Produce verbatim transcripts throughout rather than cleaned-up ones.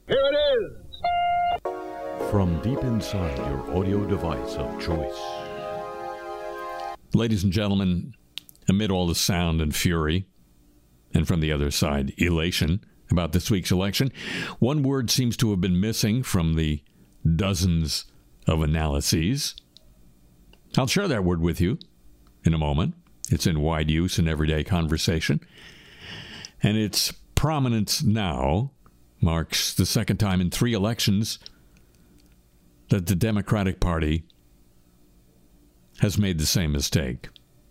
Here it is. From deep inside your audio device of choice. Ladies and gentlemen, amid all the sound and fury, and from the other side, elation about this week's election, one word seems to have been missing from the dozens of analyses. I'll share that word with you in a moment. It's in wide use in everyday conversation. And its prominence now marks the second time in three elections that the Democratic Party has made the same mistake.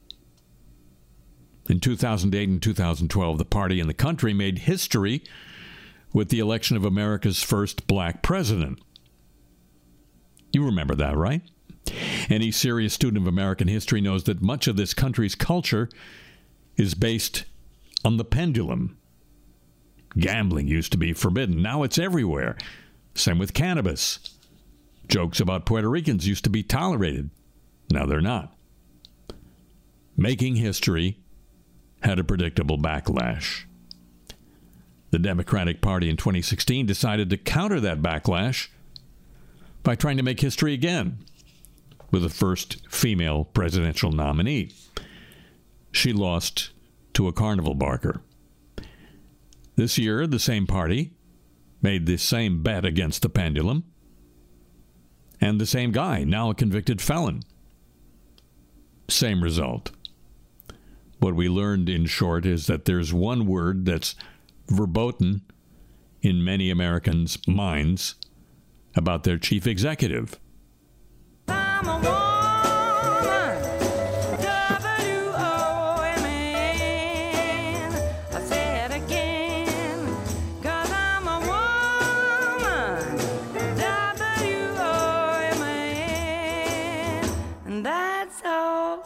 In two thousand eight and two thousand twelve, the party and the country made history with the election of America's first black president. You remember that, right? Any serious student of American history knows that much of this country's culture is based on the pendulum. Gambling used to be forbidden. Now it's everywhere. Same with cannabis. Jokes about Puerto Ricans used to be tolerated. Now they're not. Making history had a predictable backlash. The Democratic Party in twenty sixteen decided to counter that backlash by trying to make history again with the first female presidential nominee. She lost to a carnival barker. This year, the same party made the same bet against the pendulum, and the same guy, now a convicted felon. Same result. What we learned, in short, is that there's one word that's verboten in many Americans' minds about their chief executive. I'm a woman, W O M N. I say it again, 'cause I'm a woman, W O M N. And that's all.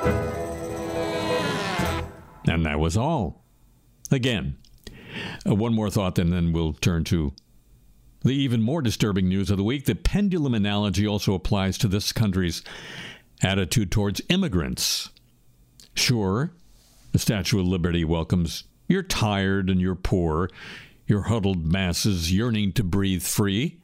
And that was all. Again, uh, one more thought, and then we'll turn to the even more disturbing news of the week. The pendulum analogy also applies to this country's attitude towards immigrants. Sure, the Statue of Liberty welcomes your tired and your poor, your huddled masses yearning to breathe free.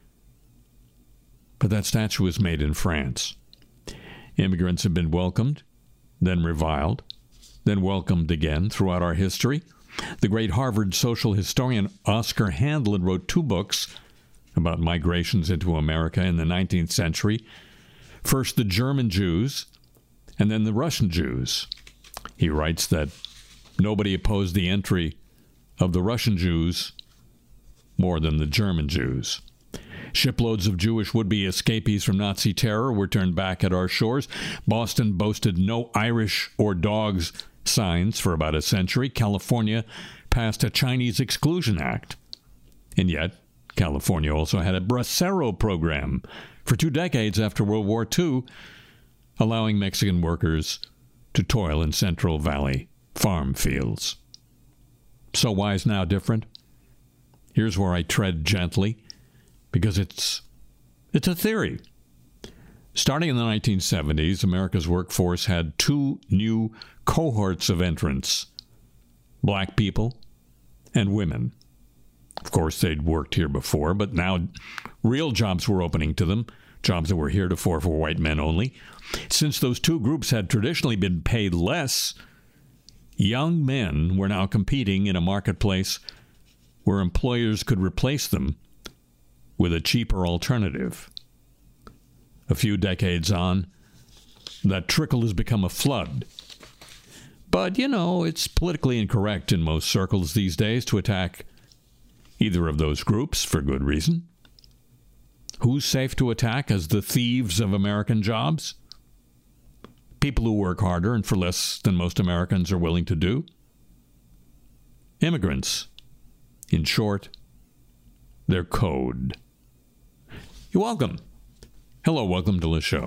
But that statue was made in France. Immigrants have been welcomed, then reviled, then welcomed again throughout our history. The great Harvard social historian Oscar Handlin wrote two books about migrations into America in the nineteenth century. First, the German Jews, and then the Russian Jews. He writes that nobody opposed the entry of the Russian Jews more than the German Jews. Shiploads of Jewish would-be escapees from Nazi terror were turned back at our shores. Boston boasted no Irish or dogs signs for about a century. California passed a Chinese Exclusion Act. And yet, California also had a bracero program for two decades after World War Two, allowing Mexican workers to toil in Central Valley farm fields. So why is now different? Here's where I tread gently, because it's it's a theory. Starting in the nineteen seventies, America's workforce had two new cohorts of entrants: black people and women. Of course, they'd worked here before, but now real jobs were opening to them, jobs that were heretofore for white men only. Since those two groups had traditionally been paid less, young men were now competing in a marketplace where employers could replace them with a cheaper alternative. A few decades on, that trickle has become a flood. But, you know, it's politically incorrect in most circles these days to attack either of those groups for good reason. Who's safe to attack as the thieves of American jobs? People who work harder and for less than most Americans are willing to do. Immigrants. In short, they're code. You're welcome. Hello, welcome to the show.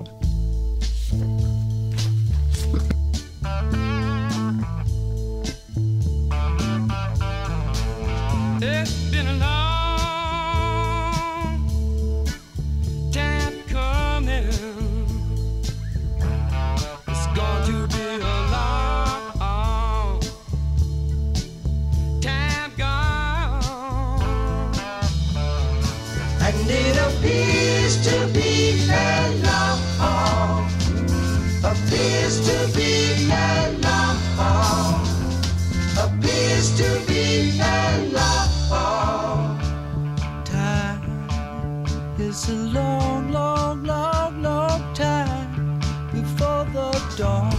It's been a long time coming. It's going to be a long time gone. And it appears to be a law. Appears to be a law. Appears to be a law. Time is a long, long, long, long time before the dawn.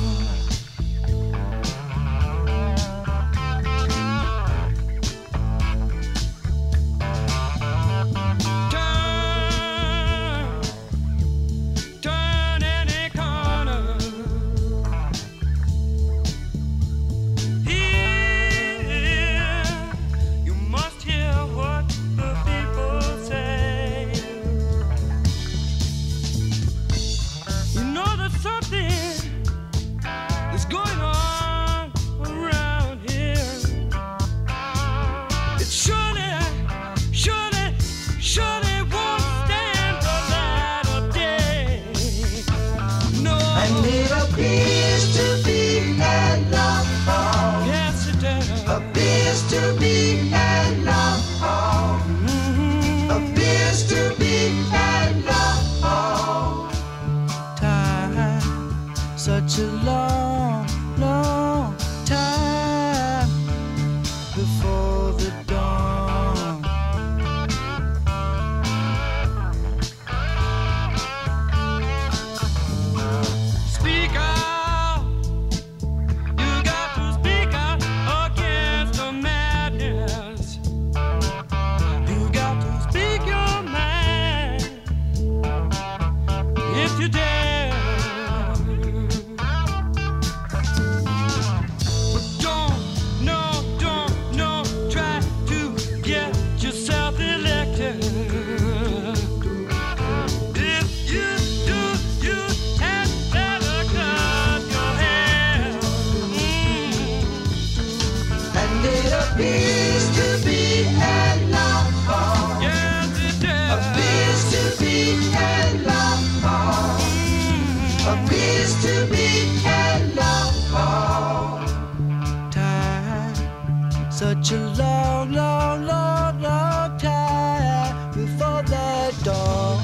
Such a long, long time before the dawn. Speak out, you got to speak out against the madness. You got to speak your mind if you dare. Appears to be a law. Yes, it does. Appears to be a law. Appears to be a law. Time, such a long, long, long, long time before the dawn.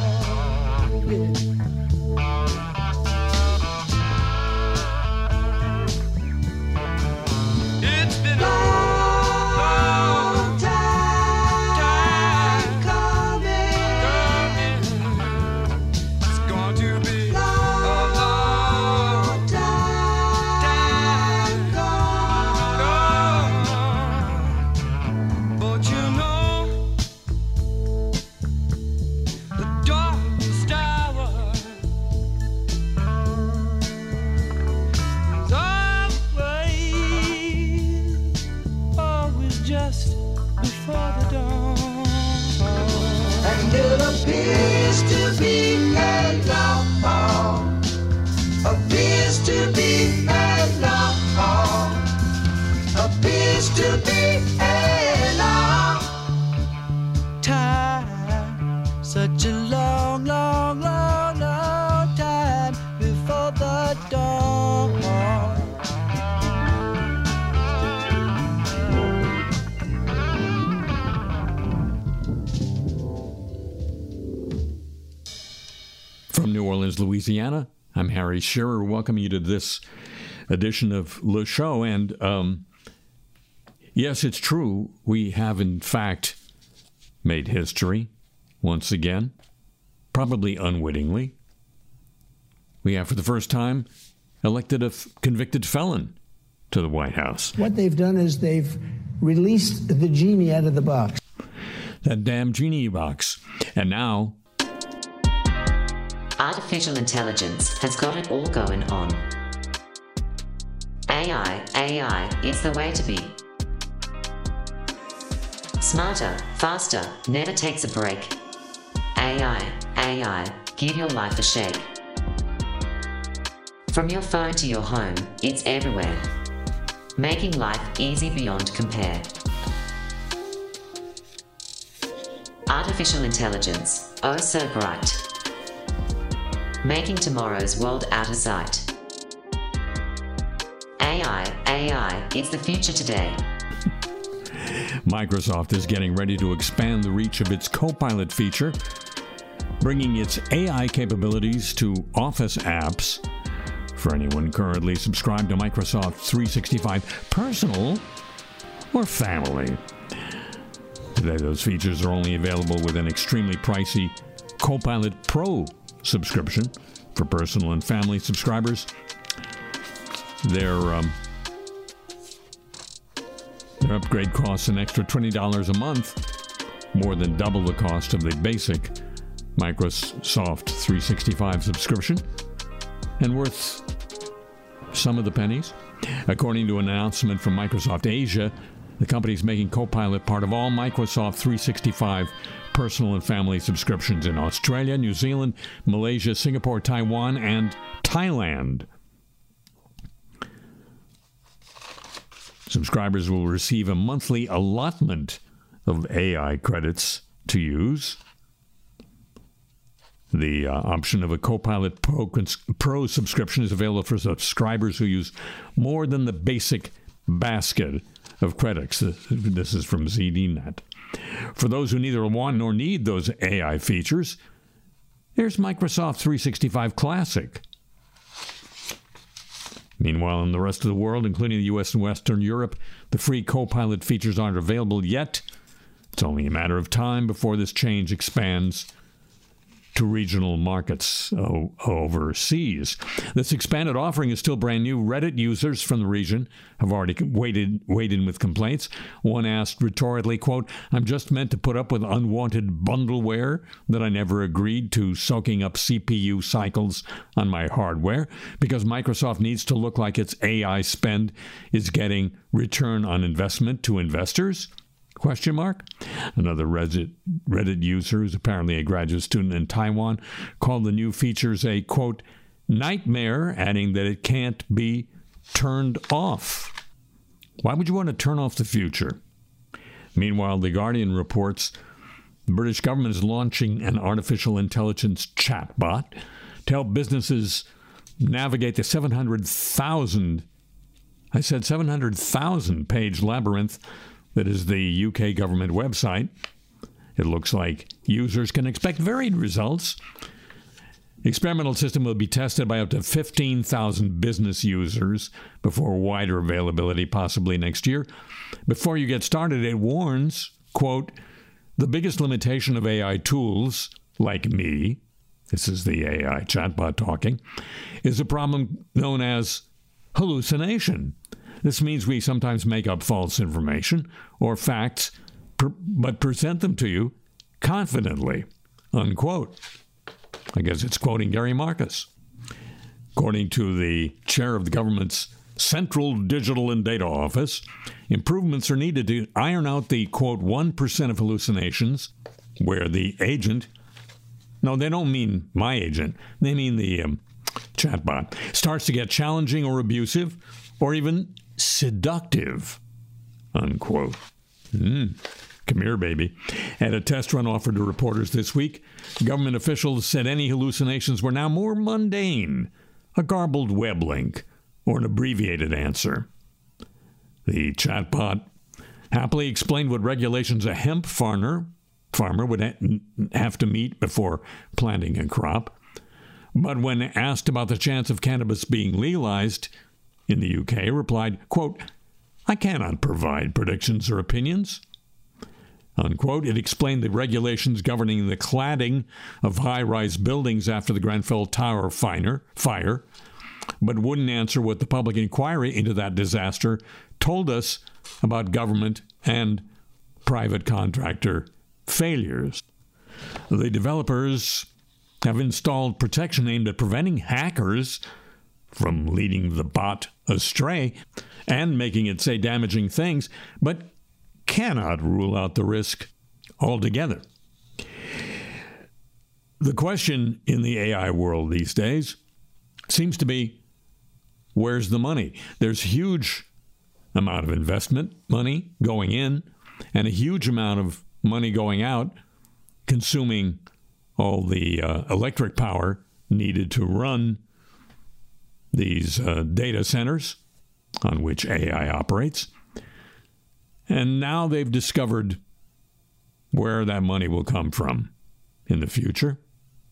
It's been a appears to be a law. Appears to be a law. Appears to be a law. Time, such a long, long, long, long time before the dawn. From New Orleans, Louisiana, I'm Harry Shearer, welcoming you to this edition of Le Show. And um, yes, it's true, we have in fact made history once again, probably unwittingly. We have, for the first time, elected a f- convicted felon to the White House. What they've done is they've released the genie out of the box. That damn genie box. And now... Artificial intelligence has got it all going on. A I, A I, it's the way to be. Smarter, faster, never takes a break. A I, A I, give your life a shake. From your phone to your home, it's everywhere. Making life easy beyond compare. Artificial intelligence, oh so bright. Making tomorrow's world out of sight. A I, A I, it's the future today. Microsoft is getting ready to expand the reach of its Copilot feature bringing its A I capabilities to Office apps for anyone currently subscribed to Microsoft three sixty-five Personal or Family. Today, those features are only available with an extremely pricey Copilot Pro subscription for personal and family subscribers. Their, um, their upgrade costs an extra twenty dollars a month, more than double the cost of the basic Microsoft three sixty-five subscription, and worth some of the pennies. According to an announcement from Microsoft Asia, the company is making Copilot part of all Microsoft three sixty-five personal and family subscriptions in Australia, New Zealand, Malaysia, Singapore, Taiwan, and Thailand. Subscribers will receive a monthly allotment of A I credits to use. The uh, option of a Copilot Pro, Pro subscription is available for subscribers who use more than the basic basket of credits. This is from Z D Net. For those who neither want nor need those A I features, there's Microsoft three sixty-five Classic. Meanwhile, in the rest of the world, including the U S and Western Europe, the free Copilot features aren't available yet. It's only a matter of time before this change expands to regional markets o- overseas. This expanded offering is still brand new. Reddit users from the region have already waited, weighed in with complaints. One asked rhetorically, quote, "I'm just meant to put up with unwanted bundleware that I never agreed to soaking up C P U cycles on my hardware because Microsoft needs to look like its A I spend is getting return on investment to investors?" Question mark. Another Reddit, Reddit user, who's apparently a graduate student in Taiwan, called the new features a, quote, nightmare, adding that it can't be turned off. Why would you want to turn off the future? Meanwhile, The Guardian reports the British government is launching an artificial intelligence chatbot to help businesses navigate the seven hundred thousand, I said seven hundred thousand page labyrinth that is the U K government website. It looks like users can expect varied results. The experimental system will be tested by up to fifteen thousand business users before wider availability, possibly next year. Before you get started, it warns, quote, the biggest limitation of A I tools, like me, this is the A I chatbot talking, is a problem known as hallucination. This means we sometimes make up false information or facts, per- but present them to you confidently, unquote. I guess it's quoting Gary Marcus. According to the chair of the government's Central Digital and Data Office, improvements are needed to iron out the, quote, one percent of hallucinations where the agent, no, they don't mean my agent, they mean the um, chatbot, starts to get challenging or abusive or even seductive, unquote. Mm. Come here, baby. At a test run offered to reporters this week, government officials said any hallucinations were now more mundane, a garbled web link, or an abbreviated answer. The chatbot happily explained what regulations a hemp farmer, farmer would ha- have to meet before planting a crop. But when asked about the chance of cannabis being legalized in the U K, replied, quote, I cannot provide predictions or opinions, unquote. It explained the regulations governing the cladding of high-rise buildings after the Grenfell Tower fire, fire, but wouldn't answer what the public inquiry into that disaster told us about government and private contractor failures. The developers have installed protection aimed at preventing hackers from leading the bot astray and making it say damaging things, but cannot rule out the risk altogether. The question in the A I world these days seems to be, where's the money? There's huge amount of investment money going in and a huge amount of money going out, consuming all the uh, electric power needed to run these uh, data centers on which A I operates. And now they've discovered where that money will come from in the future.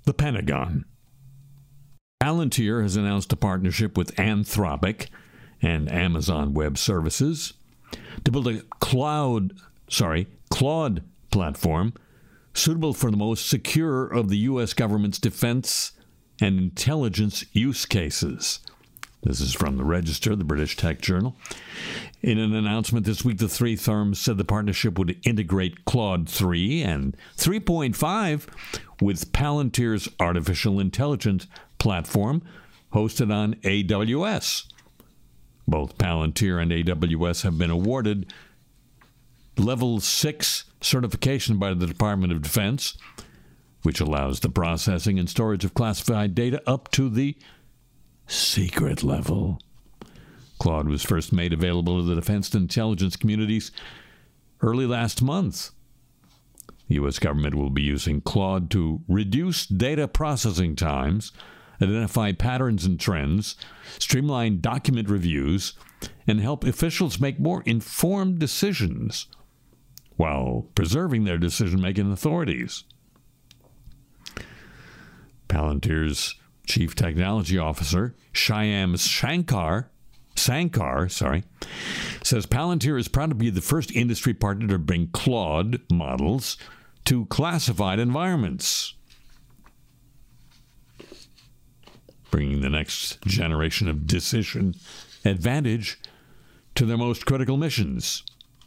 the Pentagon. Palantir has announced a partnership with Anthropic and Amazon Web Services to build a cloud, sorry, Claude platform suitable for the most secure of the U S government's defense and intelligence use cases. This is from the Register, the British tech journal. In an announcement this week, the three firms said the partnership would integrate Claude three and three point five with Palantir's artificial intelligence platform hosted on A W S. Both Palantir and A W S have been awarded Level six certification by the Department of Defense, which allows the processing and storage of classified data up to the secret level. Claude was first made available to the defense and intelligence communities early last month. The U S government will be using Claude to reduce data processing times, identify patterns and trends, streamline document reviews, and help officials make more informed decisions while preserving their decision-making authorities. Palantir's Chief Technology Officer, Shyam Shankar, Sankar, sorry, says Palantir is proud to be the first industry partner to bring Claude models to classified environments, bringing the next generation of decision advantage to their most critical missions.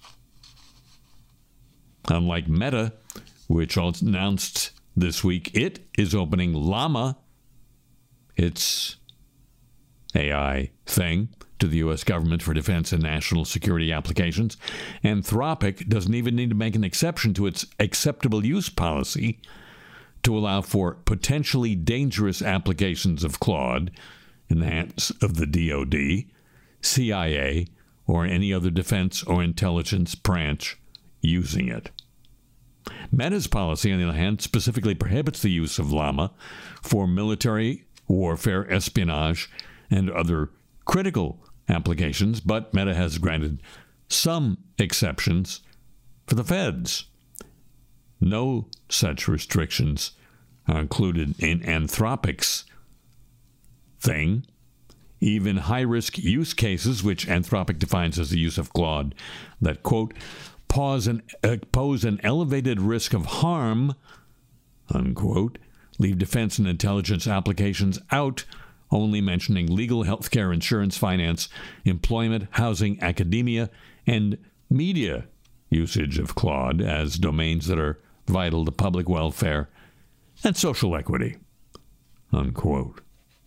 Unlike Meta, which announced this week it is opening Llama, its A I thing, to the U S government for defense and national security applications, Anthropic doesn't even need to make an exception to its acceptable use policy to allow for potentially dangerous applications of Claude in the hands of the D O D, C I A, or any other defense or intelligence branch using it. Meta's policy, on the other hand, specifically prohibits the use of Llama for military, warfare, espionage, and other critical applications, but Meta has granted some exceptions for the feds. No such restrictions are included in Anthropic's thing. Even high-risk use cases, which Anthropic defines as the use of Claude, that, quote, pose an, uh, pose an elevated risk of harm, unquote, leave defense and intelligence applications out, only mentioning legal, healthcare, insurance, finance, employment, housing, academia, and media usage of Claude as domains that are vital to public welfare and social equity, unquote.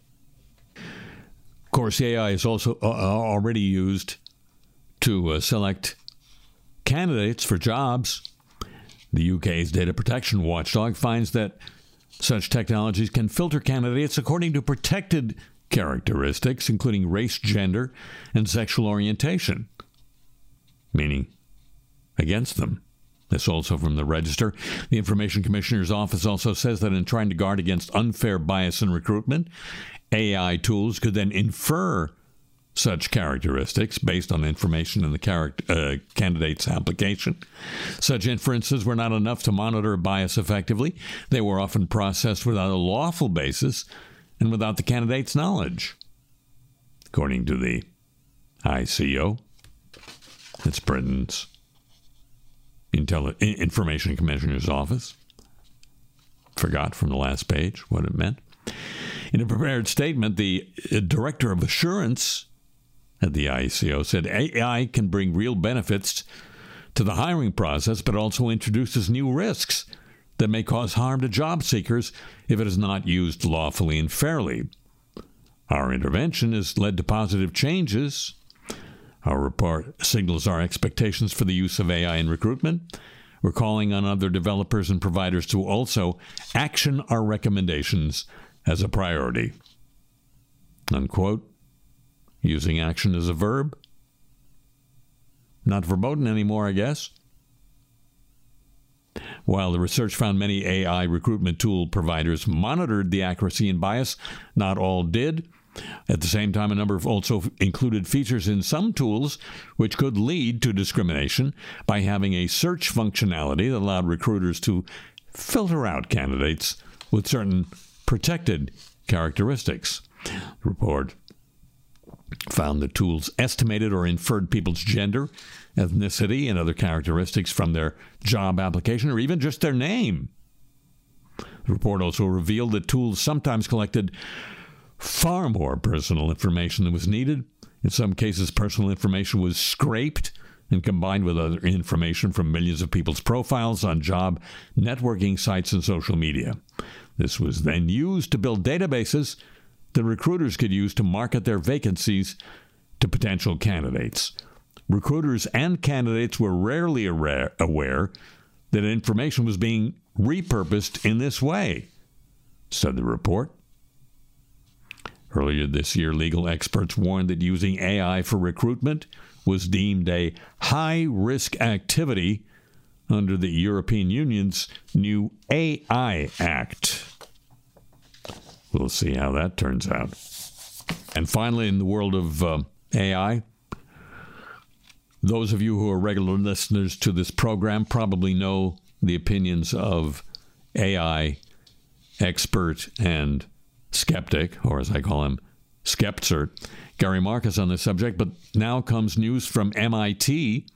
Of course, A I is also uh, already used to uh, select candidates for jobs. The U K's data protection watchdog finds that such technologies can filter candidates according to protected characteristics, including race, gender, and sexual orientation, meaning against them. This also from the Register. The Information Commissioner's Office also says that in trying to guard against unfair bias in recruitment, A I tools could then infer such characteristics based on information in the character, uh, candidate's application. Such inferences were not enough to monitor bias effectively. They were often processed without a lawful basis and without the candidate's knowledge. According to the I C O, it's Britain's Intelli- Information Commissioner's Office. Forgot from the last page what it meant. In a prepared statement, the Director of Assurance at the I C O said A I can bring real benefits to the hiring process, but also introduces new risks that may cause harm to job seekers if it is not used lawfully and fairly. Our intervention has led to positive changes. Our report signals our expectations for the use of A I in recruitment. We're calling on other developers and providers to also action our recommendations as a priority. Unquote. Using action as a verb. Not verboten anymore, I guess. While the research found many A I recruitment tool providers monitored the accuracy and bias, not all did. At the same time, a number of also included features in some tools which could lead to discrimination by having a search functionality that allowed recruiters to filter out candidates with certain protected characteristics. The report found the tools estimated or inferred people's gender, ethnicity, and other characteristics from their job application or even just their name. The report also revealed that tools sometimes collected far more personal information than was needed. In some cases, personal information was scraped and combined with other information from millions of people's profiles on job networking sites and social media. This was then used to build databases that recruiters could use to market their vacancies to potential candidates. Recruiters and candidates were rarely aware that information was being repurposed in this way, said the report. Earlier this year, legal experts warned that using A I for recruitment was deemed a high-risk activity under the European Union's new A I Act. We'll see how that turns out. And finally, in the world of uh, A I, those of you who are regular listeners to this program probably know the opinions of A I expert and skeptic, or as I call him, Skeptsert, Gary Marcus on this subject. But now comes news from M I T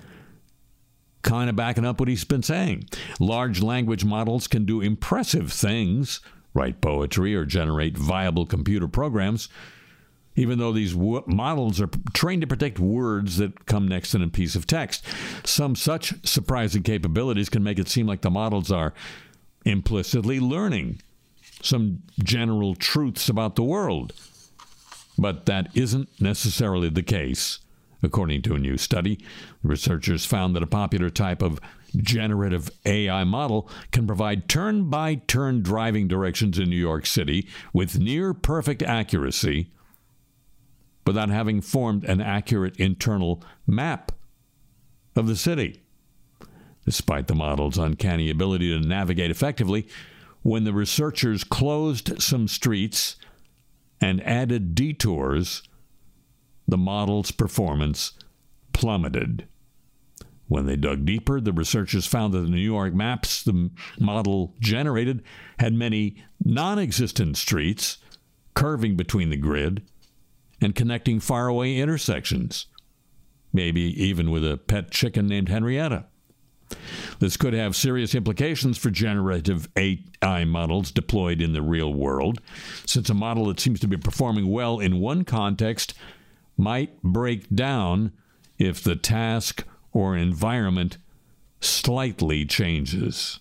kind of backing up what he's been saying. Large language models can do impressive things, write poetry or generate viable computer programs, even though these w- models are trained to predict words that come next in a piece of text. Some such surprising capabilities can make it seem like the models are implicitly learning some general truths about the world. But that isn't necessarily the case. According to a new study, researchers found that a popular type of generative A I model can provide turn-by-turn driving directions in New York City with near-perfect accuracy without having formed an accurate internal map of the city. Despite the model's uncanny ability to navigate effectively, when the researchers closed some streets and added detours, the model's performance plummeted. When they dug deeper, the researchers found that the New York maps the model generated had many non-existent streets curving between the grid and connecting faraway intersections, maybe even with a pet chicken named Henrietta. This could have serious implications for generative A I models deployed in the real world, since a model that seems to be performing well in one context might break down if the task or environment slightly changes.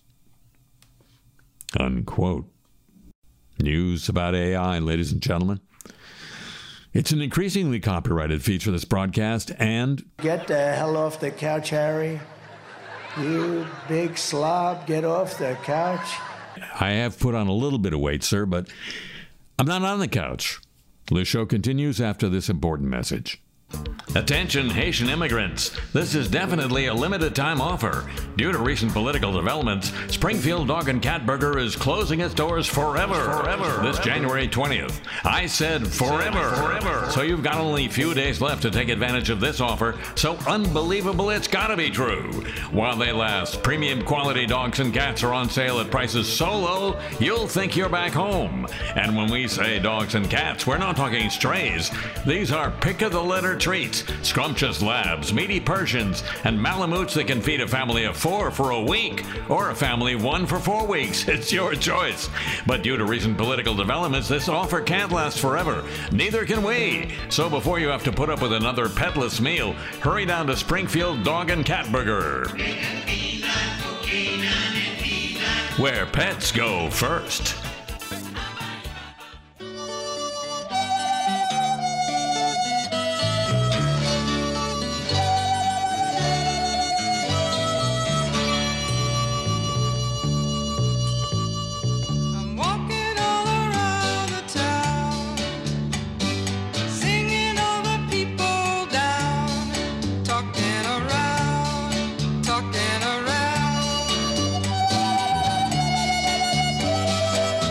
Unquote. News about A I, ladies and gentlemen. It's an increasingly copyrighted feature of this broadcast, and... Get the hell off the couch, Harry. You big slob, get off the couch. I have put on a little bit of weight, sir, but I'm not on the couch. The show continues after this important message. Attention Haitian immigrants. This is definitely a limited time offer. Due to recent political developments, Springfield Dog and Cat Burger is closing its doors forever. Forever. This January twentieth. I said forever. Forever. So you've got only a few days left to take advantage of this offer. So unbelievable it's gotta be true. While they last, premium quality dogs and cats are on sale at prices so low, you'll think you're back home. And when we say dogs and cats, we're not talking strays. These are pick-of-the-litter treats, scrumptious labs, meaty Persians, and Malamutes that can feed a family of four for a week, or a family of one for four weeks. It's your choice. But due to recent political developments, this offer can't last forever. Neither can we. So before you have to put up with another petless meal, hurry down to Springfield Dog and Cat Burger, where pets go first. Talking around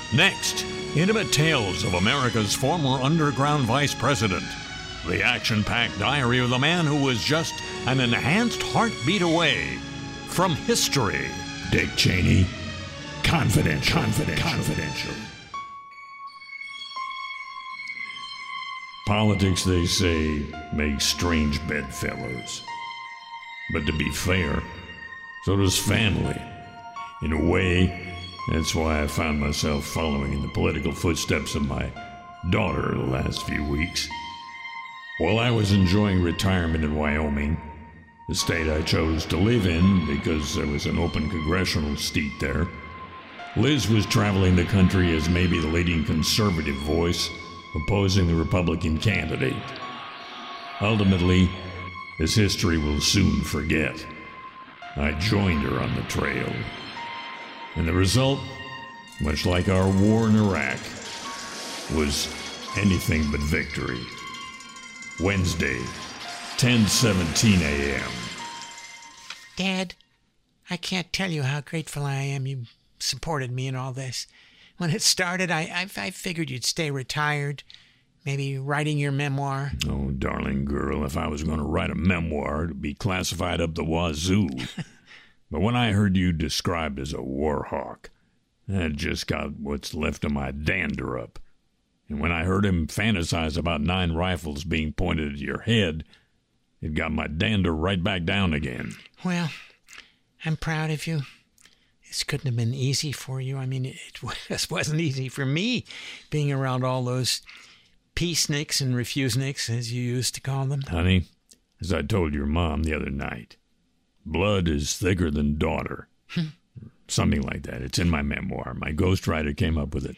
Next, intimate tales of America's former underground vice president. The action-packed diary of the man who was just an enhanced heartbeat away from history. Dick Cheney. Confidential. Confidential. Confidential. Politics, they say, makes strange bedfellows. But to be fair, so does family. In a way, that's why I found myself following in the political footsteps of my daughter the last few weeks. While I was enjoying retirement in Wyoming, the state I chose to live in because there was an open congressional seat there, Liz was traveling the country as maybe the leading conservative voice opposing the Republican candidate. Ultimately, as history will soon forget, I joined her on the trail. And the result, much like our war in Iraq, was anything but victory. Wednesday, ten seventeen a.m. Dad, I can't tell you how grateful I am you supported me in all this. When it started, I, I, I figured you'd stay retired, maybe writing your memoir. Oh, darling girl, if I was going to write a memoir, it'd be classified up the wazoo. But when I heard you described as a war hawk, that just got what's left of my dander up. And when I heard him fantasize about nine rifles being pointed at your head, it got my dander right back down again. Well, I'm proud of you. This couldn't have been easy for you. I mean, it just wasn't easy for me, being around all those peaceniks and refuseniks, as you used to call them. Honey, as I told your mom the other night, blood is thicker than daughter. Something like that. It's in my memoir. My ghostwriter came up with it.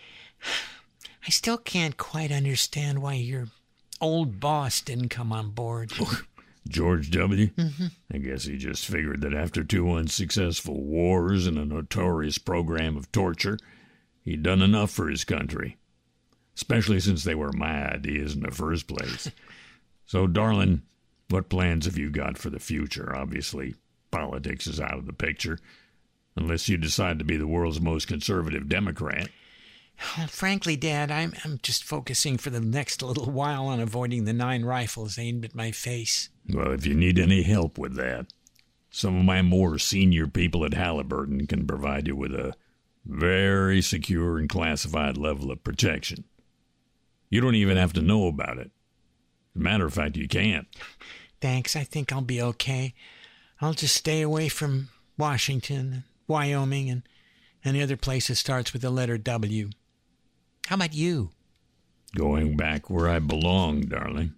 I still can't quite understand why your old boss didn't come on board. George W.? Mm-hmm. I guess he just figured that after two unsuccessful wars and a notorious program of torture, he'd done enough for his country. Especially since they were my ideas in the first place. So, darling, what plans have you got for the future? Obviously, politics is out of the picture, unless you decide to be the world's most conservative Democrat. Well, frankly, Dad, I'm, I'm just focusing for the next little while on avoiding the nine rifles aimed at my face. Well, if you need any help with that, some of my more senior people at Halliburton can provide you with a very secure and classified level of protection. You don't even have to know about it. As a matter of fact, you can't. Thanks, I think I'll be okay. I'll just stay away from Washington, Wyoming, and any other place that starts with the letter W. How about you? Going back where I belong, darling.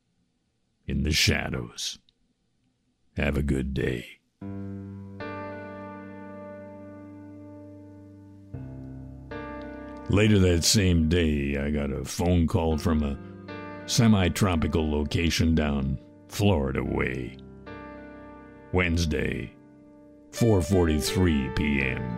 In the shadows. Have a good day. Later that same day, I got a phone call from a semi-tropical location down Florida way. Wednesday, four forty-three p.m.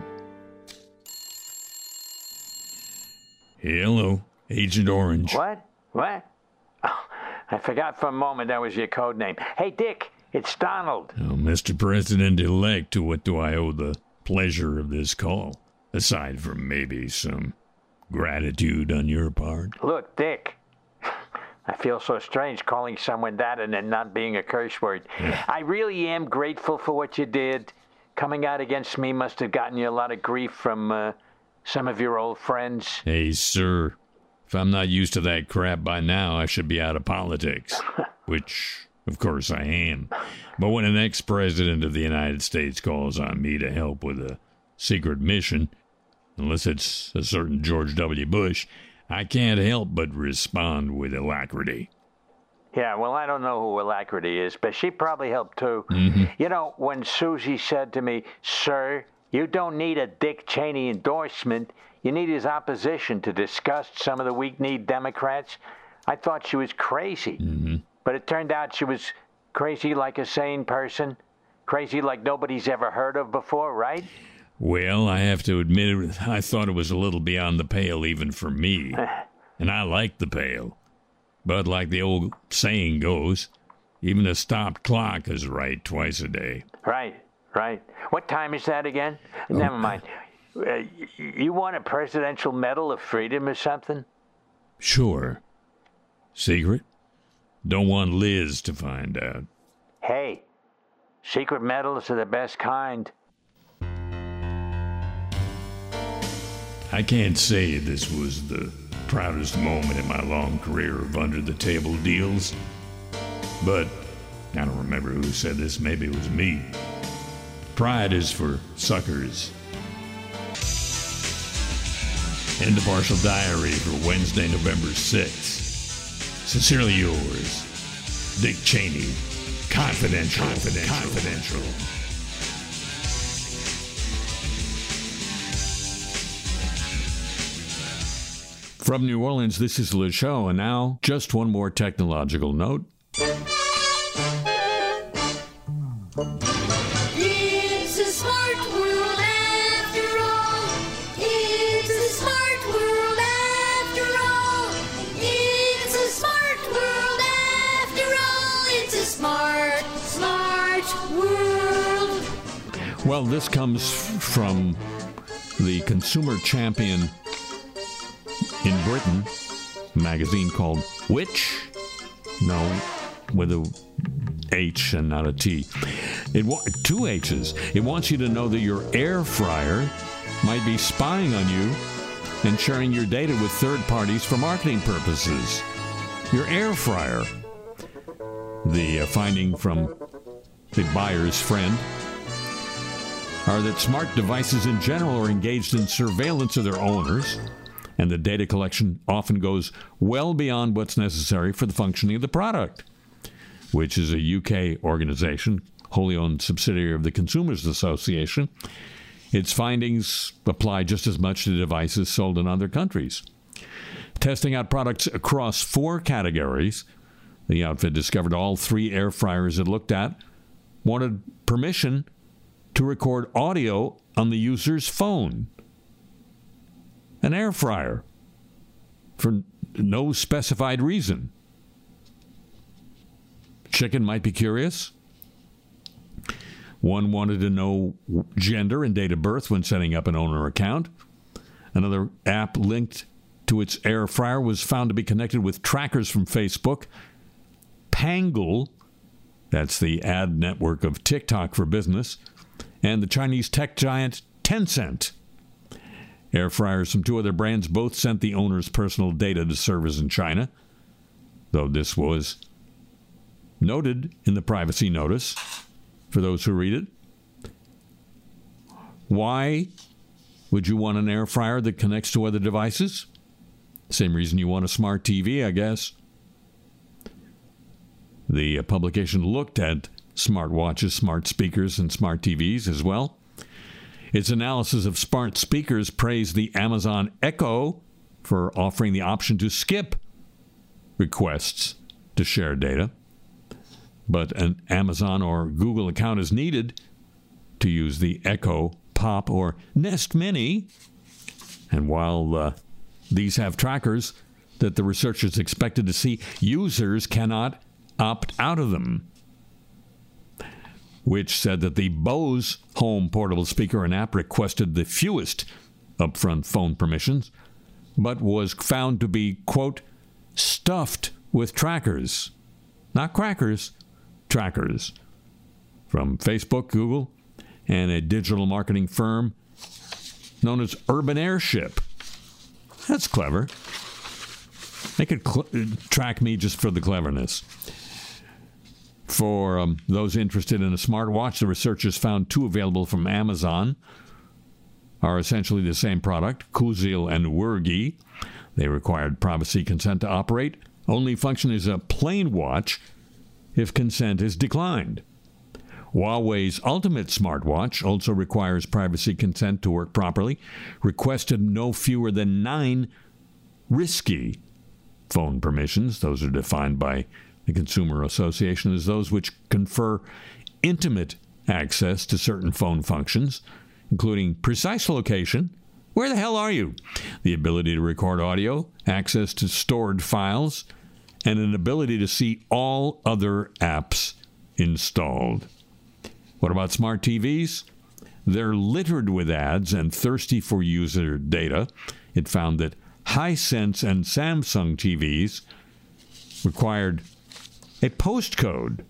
Hello, Agent Orange. What? What? Oh, I forgot for a moment that was your code name. Hey, Dick, it's Donald. Oh, Mister President-elect, to what do I owe the pleasure of this call? Aside from maybe some gratitude on your part? Look, Dick, I feel so strange calling someone that and then not being a curse word. Yeah. I really am grateful for what you did. Coming out against me must have gotten you a lot of grief from uh, some of your old friends. Hey, sir, if I'm not used to that crap by now, I should be out of politics. Which, of course, I am. But when an ex-president of the United States calls on me to help with a secret mission, unless it's a certain George W. Bush, I can't help but respond with alacrity. Yeah, well, I don't know who Alacrity is, but she probably helped too. Mm-hmm. You know, when Susie said to me, "Sir, you don't need a Dick Cheney endorsement. You need his opposition to disgust some of the weak-kneed Democrats," I thought she was crazy. Mm-hmm. But it turned out she was crazy like a sane person, crazy like nobody's ever heard of before, right? Well, I have to admit, it, I thought it was a little beyond the pale even for me. And I like the pale. But like the old saying goes, even a stopped clock is right twice a day. Right, right. What time is that again? Never mind. Uh, you want a Presidential Medal of Freedom or something? Sure. Secret? Don't want Liz to find out. Hey, secret medals are the best kind. I can't say this was the proudest moment in my long career of under-the-table deals, but I don't remember who said this. Maybe it was me. Pride is for suckers. End of Partial Diary for Wednesday, November sixth. Sincerely yours, Dick Cheney. Confidential. Confidential. Confidential. From New Orleans, this is Le Show, and now just one more technological note. It's a smart world after all. It's a smart world after all. It's a smart world after all. It's a smart, smart world. Well, this comes f- from the consumer champion in Britain, a magazine called Which? No, with a H and not a T. It wa- two H's. It wants you to know that your air fryer might be spying on you and sharing your data with third parties for marketing purposes. Your air fryer. The uh, finding from the buyer's friend are that smart devices in general are engaged in surveillance of their owners, and the data collection often goes well beyond what's necessary for the functioning of the product, which is a U K organization, wholly owned subsidiary of the Consumers Association. Its findings apply just as much to devices sold in other countries. Testing out products across four categories, the outfit discovered all three air fryers it looked at wanted permission to record audio on the user's phone. An air fryer for no specified reason. Chicken might be curious. One wanted to know gender and date of birth when setting up an owner account. Another app linked to its air fryer was found to be connected with trackers from Facebook. Pangle, that's the ad network of TikTok for business, and the Chinese tech giant Tencent. Air fryers from two other brands both sent the owner's personal data to servers in China, though this was noted in the privacy notice for those who read it. Why would you want an air fryer that connects to other devices? Same reason you want a smart T V, I guess. The publication looked at smartwatches, smart speakers, and smart T Vs as well. Its analysis of smart speakers praised the Amazon Echo for offering the option to skip requests to share data. But an Amazon or Google account is needed to use the Echo, Pop, or Nest Mini. And while uh, these have trackers that the researchers expected to see, users cannot opt out of them. Which said that the Bose home portable speaker and app requested the fewest upfront phone permissions, but was found to be, quote, stuffed with trackers. Not crackers, trackers. From Facebook, Google, and a digital marketing firm known as Urban Airship. That's clever. They could cl- track me just for the cleverness. For um, those interested in a smartwatch, the researchers found two available from Amazon are essentially the same product, Kuzil and Wurgi. They required privacy consent to operate. Only function is a plain watch if consent is declined. Huawei's Ultimate smartwatch also requires privacy consent to work properly, requested no fewer than nine risky phone permissions. Those are defined by the Consumer Association as those which confer intimate access to certain phone functions, including precise location, where the hell are you, the ability to record audio, access to stored files, and an ability to see all other apps installed. What about smart T Vs? they're littered with ads and thirsty for user data. It found that Hisense and Samsung T Vs required a postcode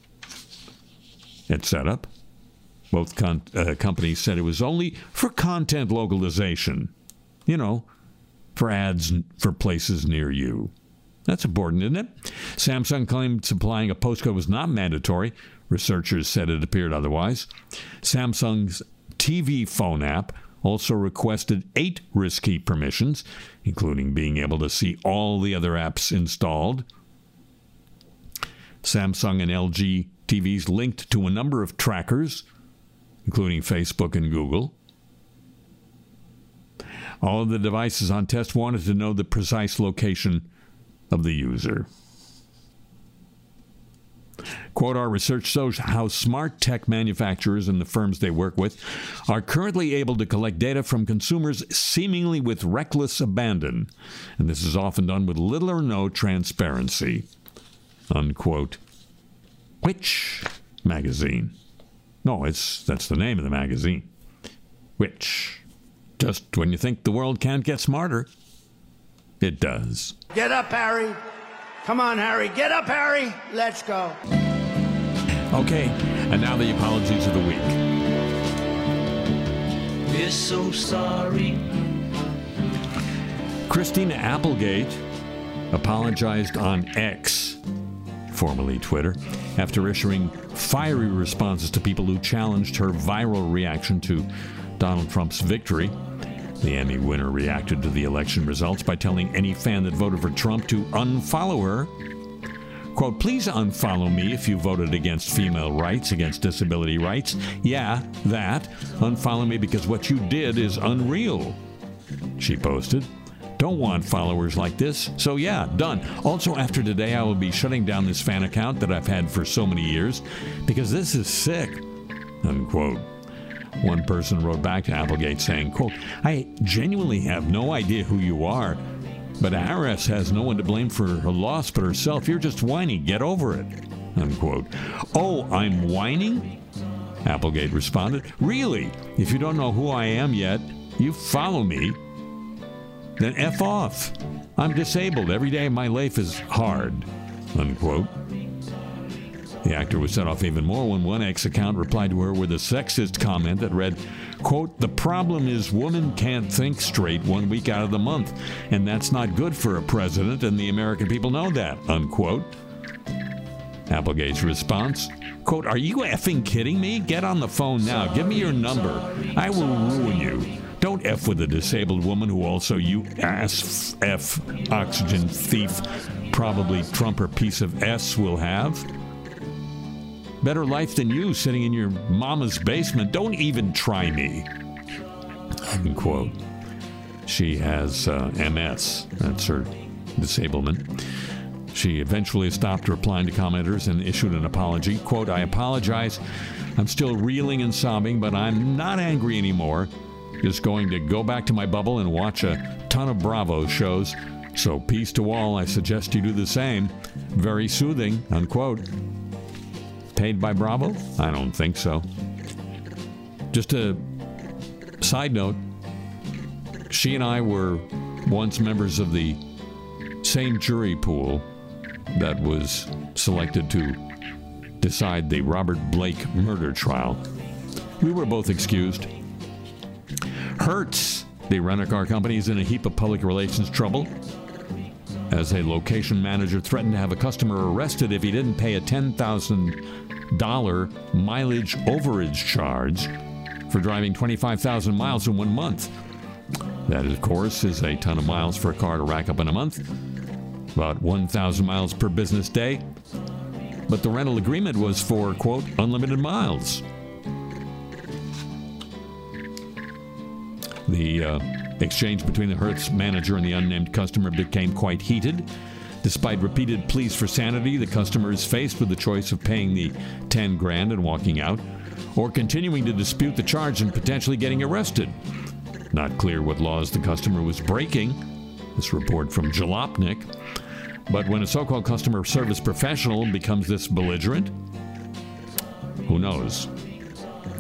at setup. Both con- uh, companies said it was only for content localization. You know, for ads for places near you. That's important, isn't it? Samsung claimed supplying a postcode was not mandatory. Researchers said it appeared otherwise. Samsung's T V phone app also requested eight risky permissions, including being able to see all the other apps installed. Samsung and L G T Vs linked to a number of trackers, including Facebook and Google. All of the devices on test wanted to know the precise location of the user. Quote, our research shows how smart tech manufacturers and the firms they work with are currently able to collect data from consumers seemingly with reckless abandon, and this is often done with little or no transparency. Unquote. Which magazine? No, it's that's the name of the magazine. Which? Just when you think the world can't get smarter, it does. Get up, Harry. Come on, Harry. Get up, Harry. Let's go. Okay, and now the apologies of the week. We're so sorry. Christina Applegate apologized on X, formerly Twitter, after issuing fiery responses to people who challenged her viral reaction to Donald Trump's victory. The Emmy winner reacted to the election results by telling any fan that voted for Trump to unfollow her. Quote, please unfollow me if you voted against female rights, against disability rights. Yeah, that. Unfollow me because what you did is unreal, she posted. Don't want followers like this, so yeah, done. Also, after today, I will be shutting down this fan account that I've had for so many years because this is sick, unquote. One person wrote back to Applegate saying, quote, I genuinely have no idea who you are, but I R S has no one to blame for her loss but herself. You're just whining. Get over it, unquote. Oh, I'm whining? Applegate responded. Really? If you don't know who I am yet, you follow me, then F off. I'm disabled. Every day of my life is hard, unquote. The actor was set off even more when one X account replied to her with a sexist comment that read, quote, the problem is women can't think straight one week out of the month, and that's not good for a president, and the American people know that, unquote. Applegate's response, quote, are you effing kidding me? Get on the phone now. Give me your number. I will ruin you. Don't F with a disabled woman who also you ass F oxygen thief probably Trump or piece of S will have. Better life than you sitting in your mama's basement. Don't even try me, unquote. She has uh, M S. That's her disablement. She eventually stopped replying to commenters and issued an apology. Quote, I apologize. I'm still reeling and sobbing, but I'm not angry anymore. Just going to go back to my bubble and watch a ton of Bravo shows. So peace to all. I suggest you do the same. Very soothing, unquote. Paid by Bravo? I don't think so. Just a side note, she and I were once members of the same jury pool that was selected to decide the Robert Blake murder trial. We were both excused. Hertz, the rent-a-car company, is in a heap of public relations trouble, as a location manager threatened to have a customer arrested if he didn't pay a ten thousand dollars mileage overage charge for driving twenty-five thousand miles in one month. That, of course, is a ton of miles for a car to rack up in a month, about one thousand miles per business day. But the rental agreement was for, quote, unlimited miles. The uh, exchange between the Hertz manager and the unnamed customer became quite heated. Despite repeated pleas for sanity, the customer is faced with the choice of paying the ten grand and walking out, or continuing to dispute the charge and potentially getting arrested. Not clear what laws the customer was breaking. This report from Jalopnik. But when a so-called customer service professional becomes this belligerent, who knows? The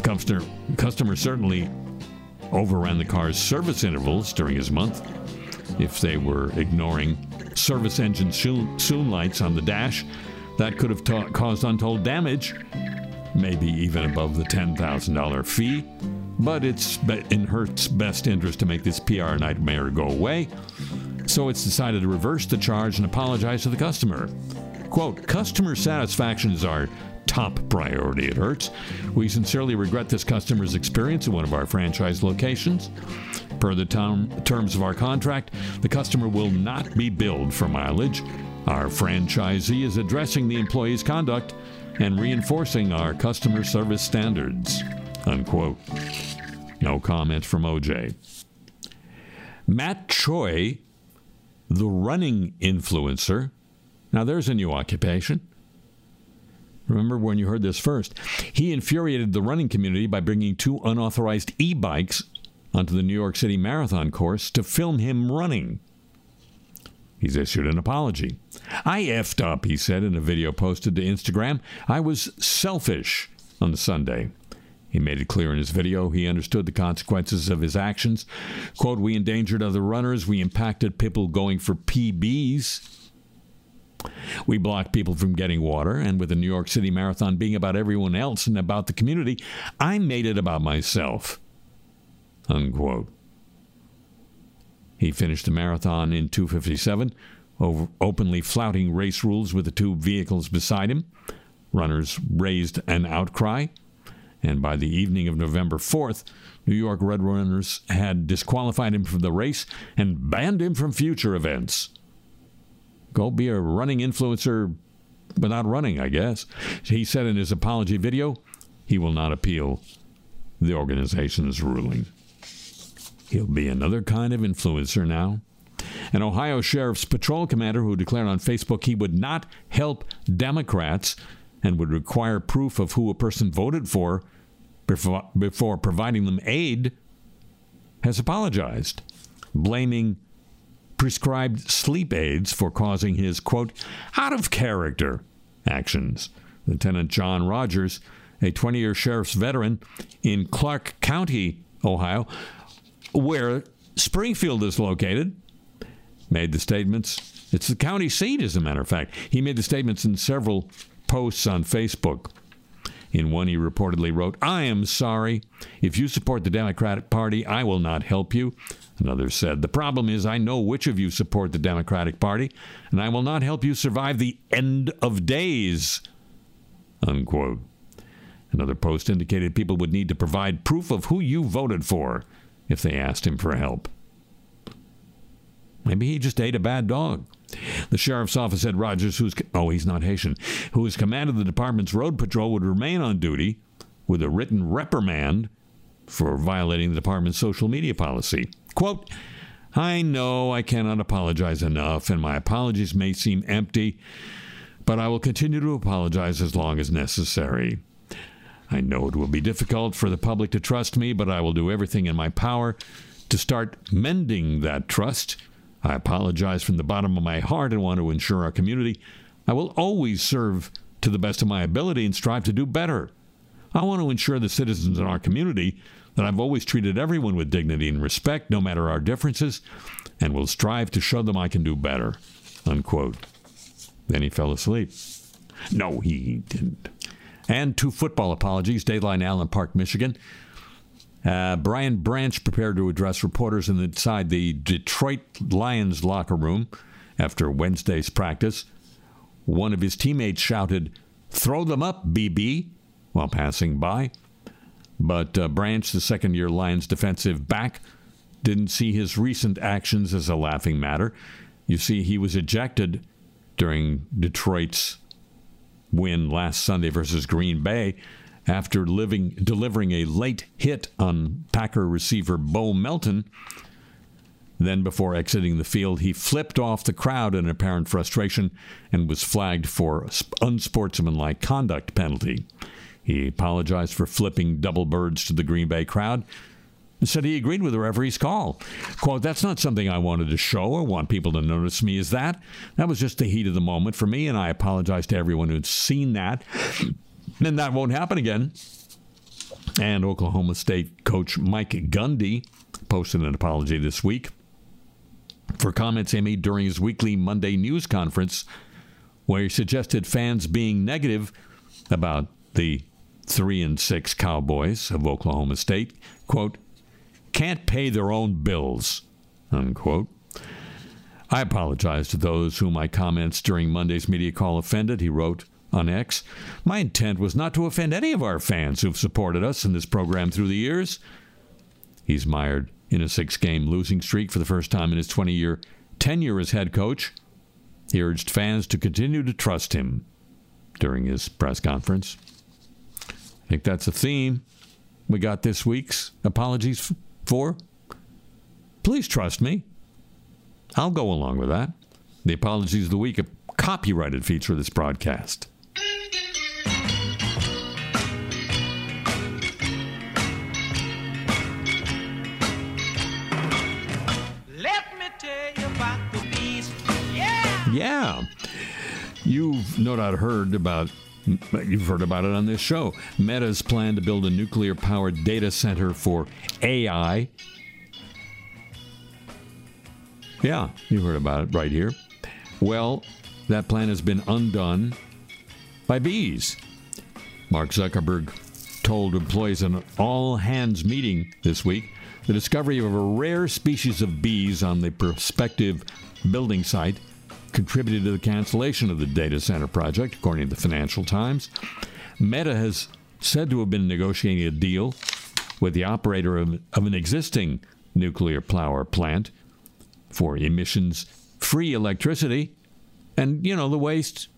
Customer, customer certainly overran the car's service intervals during his month. If they were ignoring service engine soon, soon lights on the dash, that could have ta- caused untold damage, maybe even above the ten thousand dollars fee. But it's in Hertz' best interest to make this P R nightmare go away, so it's decided to reverse the charge and apologize to the customer. Quote, "Customer satisfaction is our top priority at Hertz. We sincerely regret this customer's experience at one of our franchise locations. Per the term, terms of our contract, the customer will not be billed for mileage. Our franchisee is addressing the employee's conduct and reinforcing our customer service standards." Unquote. No comment from O J. Matt Choi, the running influencer. Now there's a new occupation. Remember when you heard this first? He infuriated the running community by bringing two unauthorized e-bikes onto the New York City Marathon course to film him running. He's issued an apology. "I effed up," he said in a video posted to Instagram. "I was selfish on the Sunday." He made it clear in his video he understood the consequences of his actions. Quote, "We endangered other runners. We impacted people going for P Bs. We blocked people from getting water. And with the New York City Marathon being about everyone else and about the community, I made it about myself." Unquote. He finished the marathon in two fifty-seven, over, openly flouting race rules with the two vehicles beside him. Runners raised an outcry, and by the evening of November fourth, New York Red Runners had disqualified him from the race and banned him from future events. Go be a running influencer without running, I guess. He said in his apology video he will not appeal the organization's ruling. He'll be another kind of influencer now. An Ohio Sheriff's Patrol commander who declared on Facebook he would not help Democrats and would require proof of who a person voted for before, before providing them aid has apologized, blaming prescribed sleep aids for causing his, quote, out-of-character actions. Lieutenant John Rogers, a twenty-year sheriff's veteran in Clark County, Ohio, where Springfield is located, made the statements. It's the county seat, as a matter of fact. He made the statements in several posts on Facebook. In one, he reportedly wrote, "I am sorry. If you support the Democratic Party, I will not help you." Another said, "The problem is I know which of you support the Democratic Party, and I will not help you survive the end of days." Unquote. Another post indicated people would need to provide proof of who you voted for if they asked him for help. Maybe he just ate a bad dog. The sheriff's office said Rogers, who's, oh, he's not Haitian, who has commanded the department's road patrol, would remain on duty with a written reprimand for violating the department's social media policy. Quote, "I know I cannot apologize enough, and my apologies may seem empty, but I will continue to apologize as long as necessary. I know it will be difficult for the public to trust me, but I will do everything in my power to start mending that trust. I apologize from the bottom of my heart and want to ensure our community I will always serve to the best of my ability and strive to do better. I want to ensure the citizens in our community that I've always treated everyone with dignity and respect, no matter our differences, and will strive to show them I can do better." Unquote. Then he fell asleep. No, he didn't. And two football apologies, Dateline Allen Park, Michigan. Uh, Brian Branch prepared to address reporters inside the Detroit Lions locker room after Wednesday's practice. One of his teammates shouted, "Throw them up, B B," while passing by. But uh, Branch, the second-year Lions defensive back, didn't see his recent actions as a laughing matter. You see, he was ejected during Detroit's win last Sunday versus Green Bay after living, delivering a late hit on Packer receiver Bo Melton. Then, before exiting the field, he flipped off the crowd in apparent frustration and was flagged for unsportsmanlike conduct penalty. He apologized for flipping double birds to the Green Bay crowd and said he agreed with the referee's call. Quote, "That's not something I wanted to show or want people to notice me as that. That was just the heat of the moment for me, and I apologize to everyone who'd seen that. And that won't happen again." And Oklahoma State coach Mike Gundy posted an apology this week for comments he made during his weekly Monday news conference where he suggested fans being negative about the three and six Cowboys of Oklahoma State, quote, can't pay their own bills, unquote. I apologize to those whom my comments during Monday's media call offended, he wrote on X. My intent was not to offend any of our fans who've supported us in this program through the years. He's mired in a six-game losing streak for the first time in his twenty-year tenure as head coach. He urged fans to continue to trust him during his press conference. I think that's a theme we got this week's apologies for. Please trust me. I'll go along with that. The apologies of the week, a copyrighted feature of this broadcast. Let me tell you about the bees. Yeah. Yeah. You've no doubt heard about You've heard about it on this show. Meta's plan to build a nuclear-powered data center for A I. Yeah, you heard about it right here. Well, that plan has been undone by bees. Mark Zuckerberg told employees in an all-hands meeting this week the discovery of a rare species of bees on the prospective building site contributed to the cancellation of the data center project, according to the Financial Times. Meta has said to have been negotiating a deal with the operator of, of an existing nuclear power plant for emissions-free electricity and, you know, the waste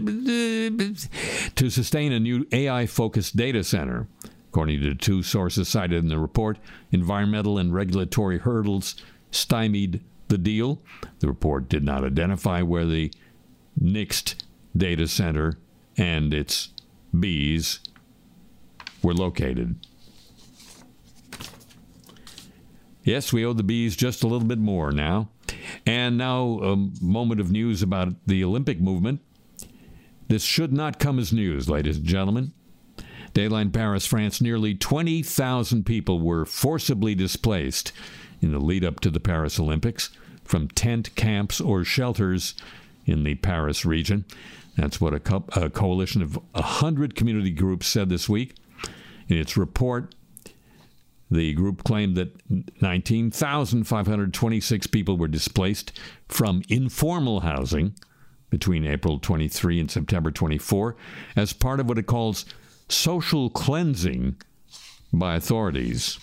to sustain a new A I-focused data center. According to two sources cited in the report, environmental and regulatory hurdles stymied the deal. The report did not identify where the Next data center and its bees were located. Yes, we owe the bees just a little bit more now. And now a moment of news about the Olympic movement. This should not come as news, ladies and gentlemen. Dayline Paris, France, nearly twenty thousand people were forcibly displaced in the lead-up to the Paris Olympics from tent camps or shelters in the Paris region. That's what a, co- a coalition of one hundred community groups said this week. In its report, the group claimed that nineteen thousand five hundred twenty-six people were displaced from informal housing between April twenty-third and September twenty-fourth as part of what it calls social cleansing by authorities.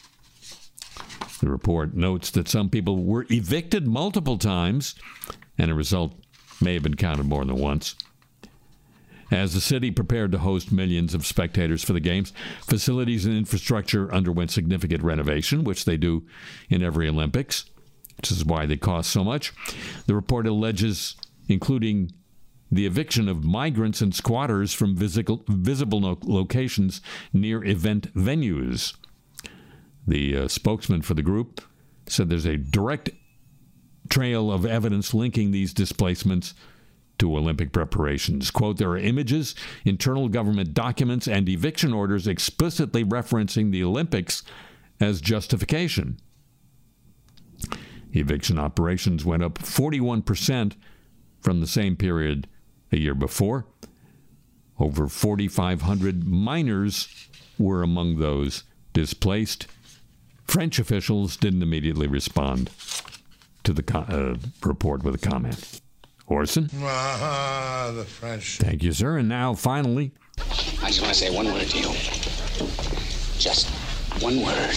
The report notes that some people were evicted multiple times, and a result may have been counted more than once. As the city prepared to host millions of spectators for the games, facilities and infrastructure underwent significant renovation, which they do in every Olympics, which is why they cost so much. The report alleges, including the eviction of migrants and squatters from visible, visible no- locations near event venues. The uh, spokesman for the group said there's a direct trail of evidence linking these displacements to Olympic preparations. Quote, there are images, internal government documents, and eviction orders explicitly referencing the Olympics as justification. Eviction operations went up forty-one percent from the same period a year before. Over forty-five hundred minors were among those displaced. French officials didn't immediately respond to the co- uh, report with a comment. Orson? Ah, the French. Thank you, sir. And now, finally... I just want to say one word to you. Just one word.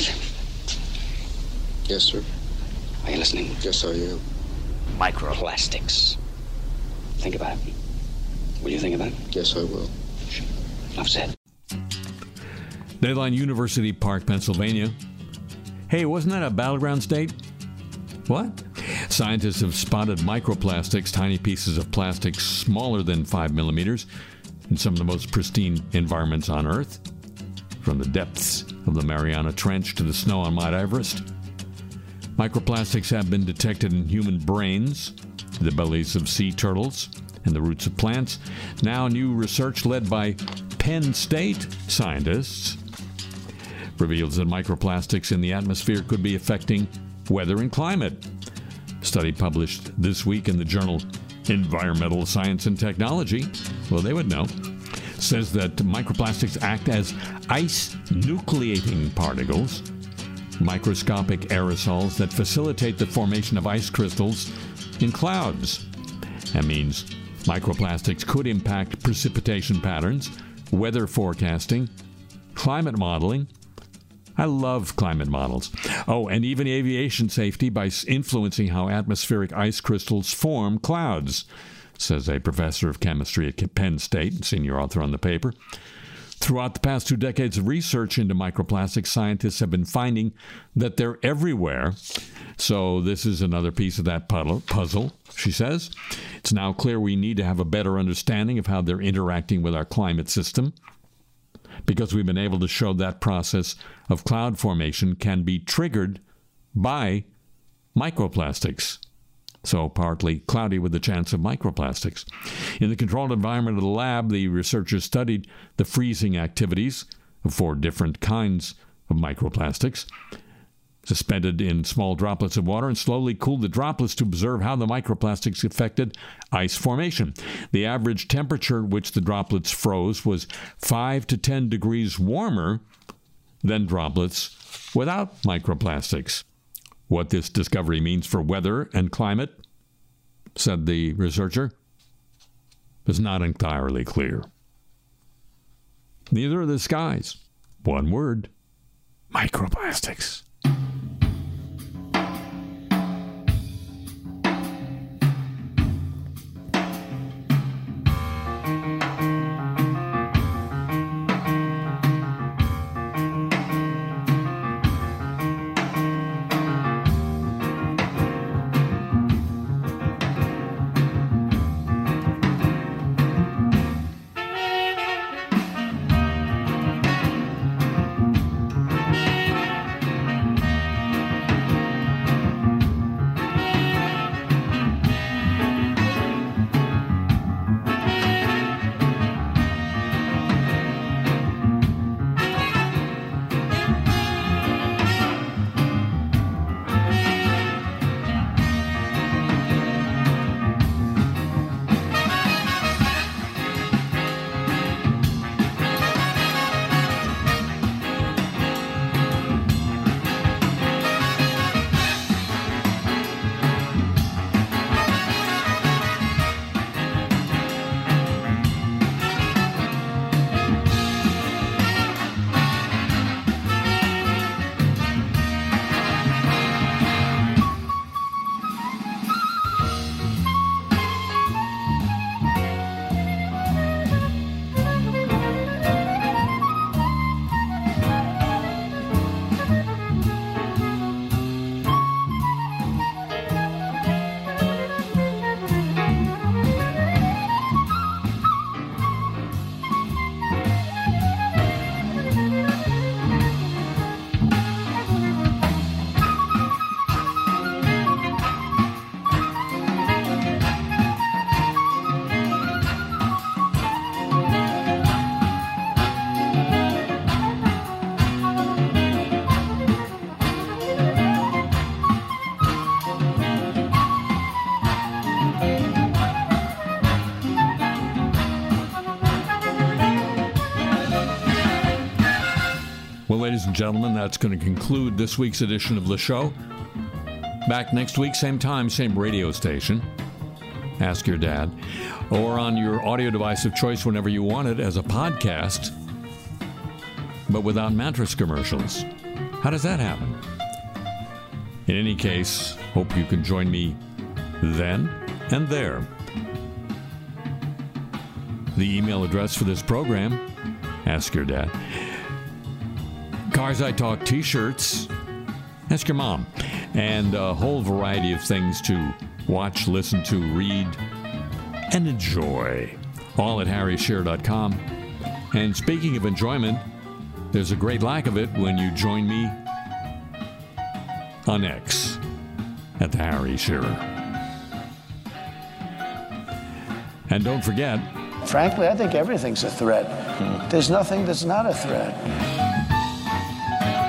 Yes, sir. Are you listening? Yes, I am. Microplastics. Think about it. Will you think about it? Yes, I will. Enough said. Dayline, University Park, Pennsylvania. Hey, wasn't that a battleground state? What? Scientists have spotted microplastics, tiny pieces of plastic smaller than five millimeters, in some of the most pristine environments on Earth, from the depths of the Mariana Trench to the snow on Mount Everest. Microplastics have been detected in human brains, the bellies of sea turtles, and the roots of plants. Now, new research led by Penn State scientists reveals that microplastics in the atmosphere could be affecting weather and climate. A study published this week in the journal Environmental Science and Technology, well, they would know, says that microplastics act as ice nucleating particles, microscopic aerosols that facilitate the formation of ice crystals in clouds. That means microplastics could impact precipitation patterns, weather forecasting, climate modeling. I love climate models. Oh, and even aviation safety by influencing how atmospheric ice crystals form clouds, says a professor of chemistry at Penn State, senior author on the paper. Throughout the past two decades of research into microplastics, scientists have been finding that they're everywhere. So this is another piece of that puzzle, she says. It's now clear we need to have a better understanding of how they're interacting with our climate system, because we've been able to show that process of cloud formation can be triggered by microplastics. So partly cloudy with the chance of microplastics. In the controlled environment of the lab, the researchers studied the freezing activities of four different kinds of microplastics, suspended in small droplets of water, and slowly cooled the droplets to observe how the microplastics affected ice formation. The average temperature at which the droplets froze was five to ten degrees warmer than droplets without microplastics. What this discovery means for weather and climate, said the researcher, is not entirely clear. Neither are the skies. One word: microplastics. Ladies and gentlemen, that's going to conclude this week's edition of the show. Back next week, same time, same radio station. Ask Your Dad. Or on your audio device of choice whenever you want it as a podcast, but without mattress commercials. How does that happen? In any case, hope you can join me then and there. The email address for this program, Ask Your Dad. Cars I Talk t-shirts, ask your mom, and a whole variety of things to watch, listen to, read, and enjoy. All at harry shearer dot com. And speaking of enjoyment, there's a great lack of it when you join me on X at the Harry Shearer. And don't forget, frankly, I think everything's a threat. There's nothing that's not a threat.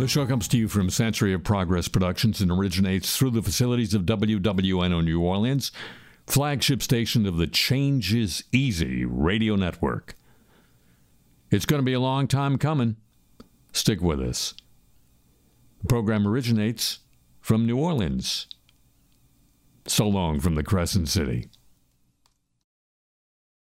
The show comes to you from Century of Progress Productions and originates through the facilities of W W N O New Orleans, flagship station of the Change is Easy radio network. It's going to be a long time coming. Stick with us. The program originates from New Orleans. So long from the Crescent City.